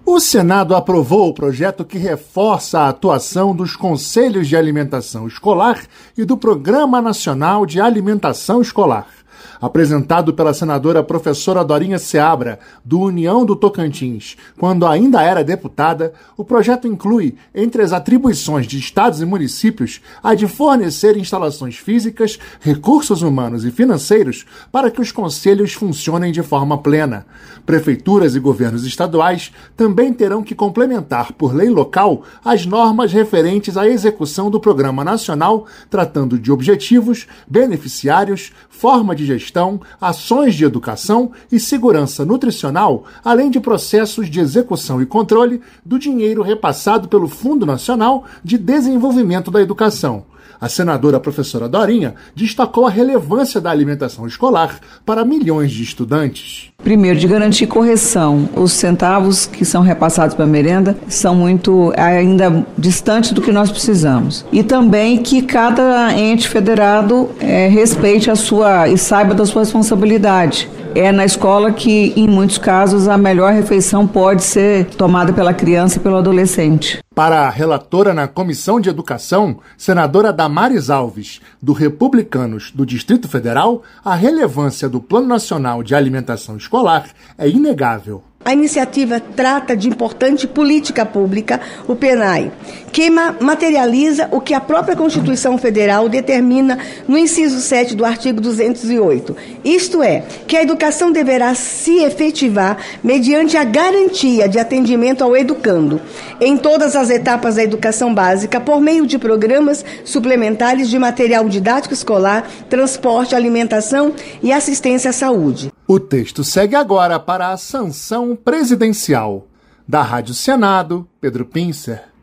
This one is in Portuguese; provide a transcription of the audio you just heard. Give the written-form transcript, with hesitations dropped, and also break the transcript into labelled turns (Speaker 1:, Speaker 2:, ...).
Speaker 1: O Senado aprovou o projeto que reforça a atuação dos Conselhos de Alimentação Escolar e do Programa Nacional de Alimentação Escolar. Apresentado pela senadora professora Dorinha Seabra, do União do Tocantins, quando ainda era deputada, o projeto inclui, entre as atribuições de estados e municípios, a de fornecer instalações físicas, recursos humanos e financeiros para que os conselhos funcionem de forma plena. Prefeituras e governos estaduais também terão que complementar, por lei local, as normas referentes à execução do Programa Nacional, tratando de objetivos, beneficiários, forma de gestão, ações de educação e segurança nutricional, além de processos de execução e controle do dinheiro repassado pelo Fundo Nacional de Desenvolvimento da Educação. A senadora professora Dorinha destacou a relevância da alimentação escolar para milhões de estudantes.
Speaker 2: Primeiro, de garantir correção. Os centavos que são repassados para a merenda são muito ainda distantes do que nós precisamos. E também que cada ente federado respeite a sua e saiba da sua responsabilidade. É na escola que, em muitos casos, a melhor refeição pode ser tomada pela criança e pelo adolescente.
Speaker 1: Para a relatora na Comissão de Educação, senadora Damares Alves, do Republicanos do Distrito Federal, a relevância do Plano Nacional de Alimentação Escolar é inegável.
Speaker 3: A iniciativa trata de importante política pública, o PNAE, que materializa o que a própria Constituição Federal determina no inciso 7 do artigo 208. Isto é, que a educação deverá se efetivar mediante a garantia de atendimento ao educando, em todas as etapas da educação básica, por meio de programas suplementares de material didático escolar, transporte, alimentação e assistência à saúde.
Speaker 1: O texto segue agora para a sanção presidencial. Da Rádio Senado, Pedro Pincer.